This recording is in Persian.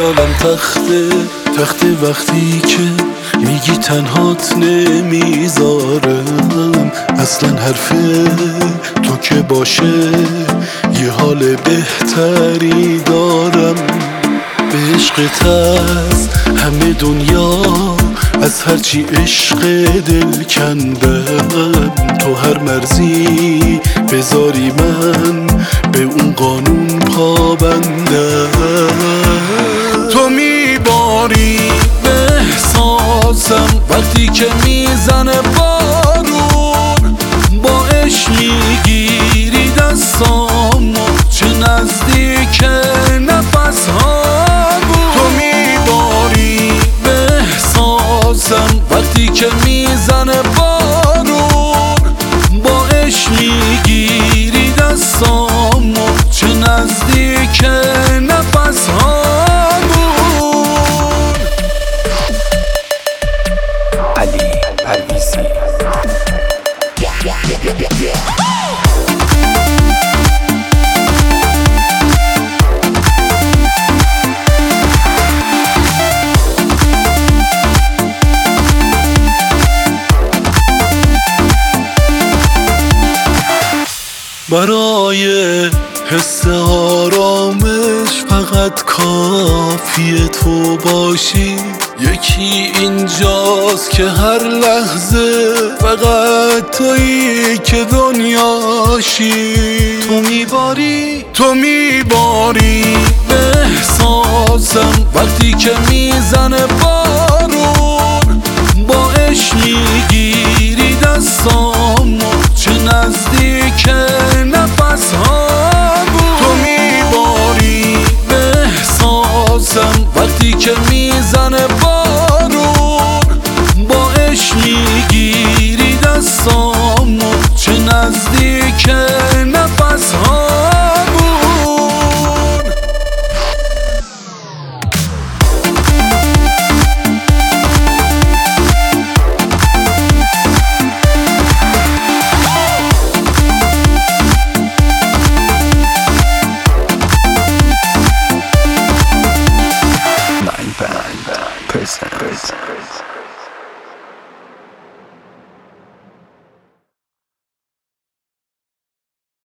خیالم تخته وقتی که میگی تنهات نمیذارم. اصلا حرف تو که باشه یه حال بهتری دارم. به عشقت از همه دنیا، از هرچی عشق دل کندم. تو هر مرزی بذاری من به اون قانون پابندم. تو میباری به احساسم وقتی که میزنه بارون. با عشق میگیری دستامو چه نزدیک نفس هامون. تو میباری به احساسم وقتی که میزنه بارون. با عشق میگیری دستامو چه نزدیک نفس هامون. علی پرویزی. برای حس آرامش فقط کافیه تو باشی. یکی اینجاست که هر لحظه فقط تویی که دنیاشی. تو میباری به احساسم وقتی که میزنه